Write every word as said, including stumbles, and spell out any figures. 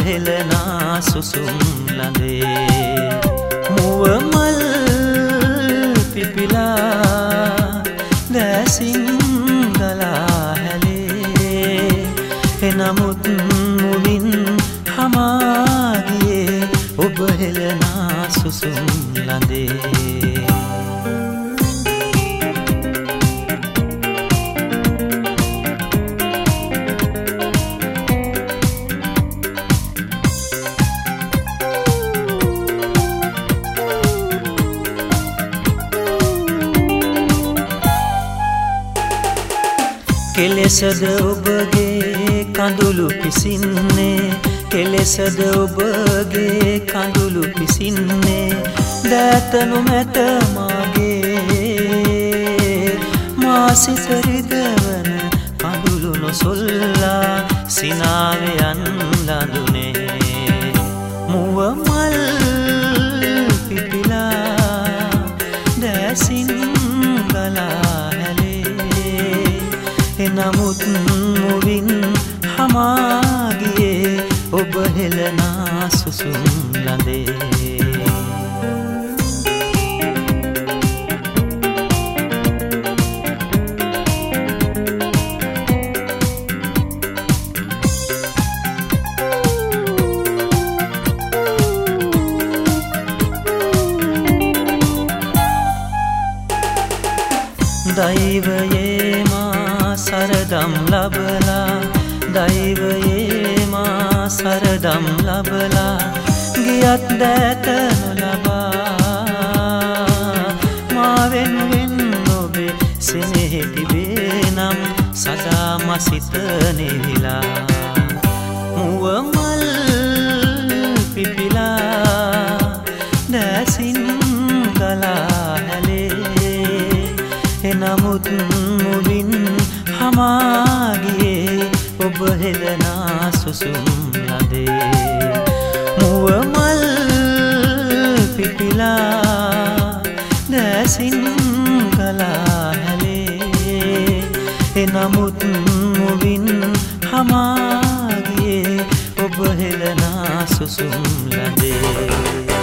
හෙලනා සුසුම් ලඳේ මුව මල් පිපිලා දැසින් ගලා හැලේ එනමුත් මුවින් හමා ගියේ ඔබ හෙලනා සුසුම් ලඳේ කෙලෙසද ඔබගේ කඳුළු පිසින්නේ කෙලෙසද ඔබගේ කඳුළු පිසින්නේ දෑතනු මැත මාගේ මා සිත රිදවන කඳුළු නොසොල්ලා සිනාවයන් ලඳුනේ මුව මල් පිපිලා දැසින් ගලා එනමුත් මුවින් හමා ගියේ ඔබ හෙලනා සුසුම් ලඳේ දෛවයේ සරදම් ලබලා දෛවයේ මා සරදම් ලබලා ගියත් දෑත නොලබා මා වෙනුවෙන් ඔබේ සෙනෙහි තිබේ නම් සදා මසිත නෙවිලා මුව මල් පිපිලා දැසින් ගලා හැලේ එනමුත් මුවින් හමා ගියේ ඔබ හෙලනා සුසුම් ලඳේ මුව මල් පිපිලා දැසින් ගලා හැලේ එනමුත් මුවින් හමා ගියේ ඔබ හෙලනා සුසුම් ලඳේ